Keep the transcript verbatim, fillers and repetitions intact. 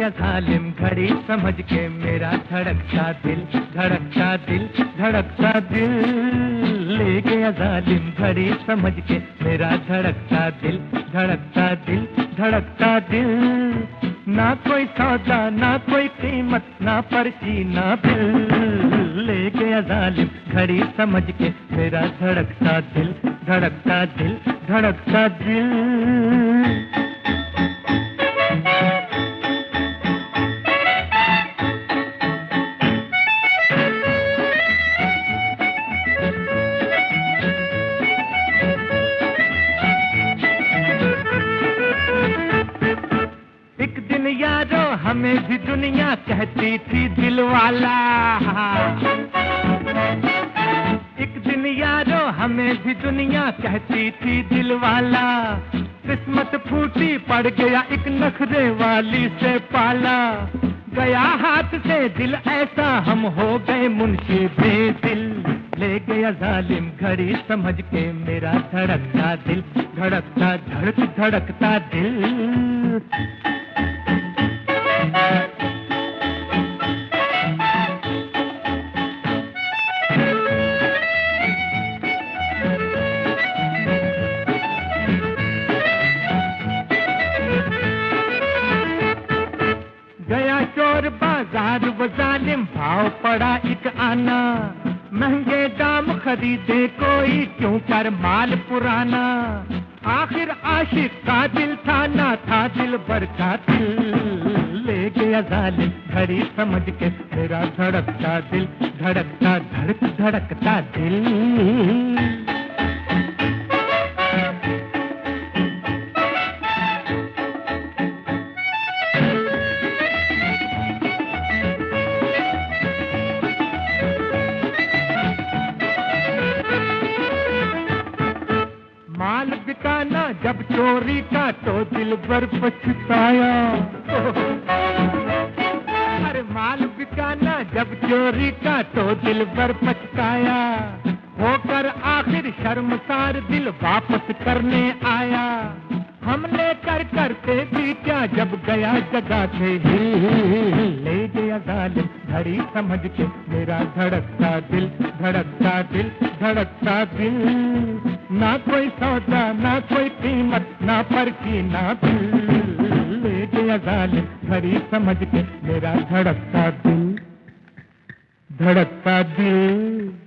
गया जालिम घड़ी समझ के मेरा धड़कता दिल, धड़कता दिल, धड़कता दिल। ले गया जालिम घड़ी समझ के मेरा धड़कता दिल, धड़कता दिल, धड़कता दिल। ना कोई सौदा ना कोई कीमत, ना पर्ची ना बिल। ले गया जालिम घड़ी समझ के मेरा धड़कता दिल, धड़कता दिल, धड़कता दिल। एक दिन यारो हमें भी दुनिया कहती थी दिल वाला। एक दिन यारो हमें भी दुनिया कहती थी दिल वाला। किस्मत फूटी पड़ गया एक नखरे वाली से पाला। गया हाथ से दिल ऐसा हम हो गए मुंशी बेदिल। ले गया जालिम घड़ी समझ के मेरा धड़कता दिल, धड़कता धड़क धड़कता दिल। गया चोर बाजार वो जालिम भाव पड़ा एक आना। महंगे दाम खरीदे कोई क्यों कर माल पुराना। आखिर आशिक का दिल था ना था दिल भर का दिल। ले गया जालिम घड़ी समझ के मेरा धड़कता दिल, धड़कता धड़क धड़कता दिल। माल बिकाना जब चोरी का तो दिल भर पछताया। अरे माल बिकाना जब चोरी का तो दिल भर पछताया। होकर आखिर शर्मसार दिल वापस करने आया। हमले कर करते भी क्या जब गया जगह से हिल। ले गया जालिम घड़ी समझ के मेरा धड़कता दिल, धड़कता दिल, धड़कता दिल। ना कोई सौदा ना कोई कीमत, ना पर्ची ना बिल। ले गया जालिम घड़ी समझ के मेरा धड़कता दिल, धड़कता दिल।